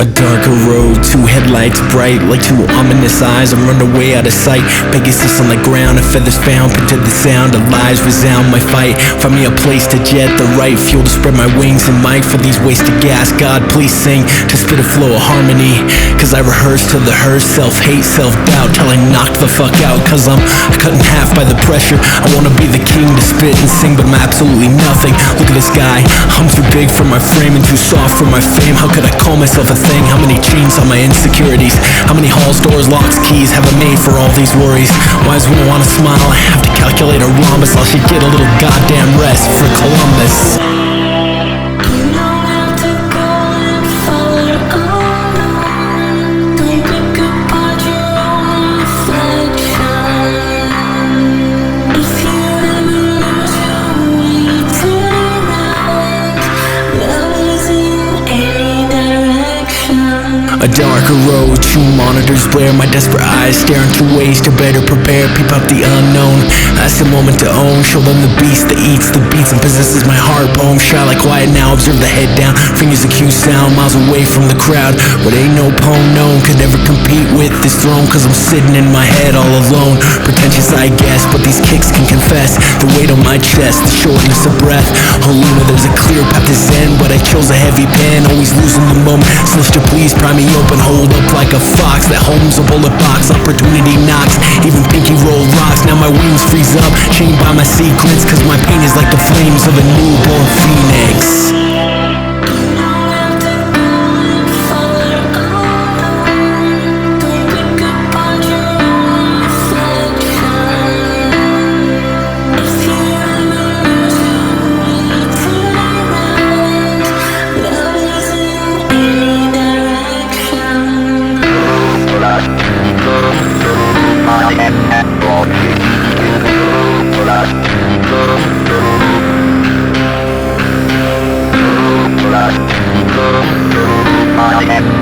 darker road, two headlights bright like two ominous eyes. I'm running way out of sight, Pegasus on the ground, and feathers found, picture the sound of lies resound my fight. Find me a place to jet, the right fuel to spread my wings, and mic for these wasted gas. God, please sing to spit a flow of harmony, cause I rehearse to the hearse, self-hate, self-doubt, till I knock the fuck out. Cause I'm cut in half by the pressure. I wanna be the king to spit and sing, but I'm absolutely nothing. Look at this guy, I'm too big for my frame and too soft for my fame. How could I call myself a thing? How many chains on my insecurities? How many halls, doors, locks, keys have I made for all these worries? Why is when I wanna smile I have to calculate a rhombus? I should get a little goddamn rest for Columbus. A darker road, two monitors blare, my desperate eyes staring through ways to better prepare. Peep out the unknown, that's the moment to own. Show them the beast that eats the beats and possesses my heart. Poem shy like quiet now, observe the head down, fingers accuse sound, miles away from the crowd. But ain't no poem known could ever compete with this throne, cause I'm sitting in my head all alone. Pretentious I guess, but these kicks can confess the weight on my chest, the shortness of breath. Oh Luna, there's a clear path to zen, but I chose a heavy pen, always losing the moment. Sister, please pry me open, hold up like a fox that homes a bullet box. Opportunity knocks, even pinky roll rocks. Now my wings freeze up, chained by my secrets, cause my pain is like the flames of a newborn phoenix. Go,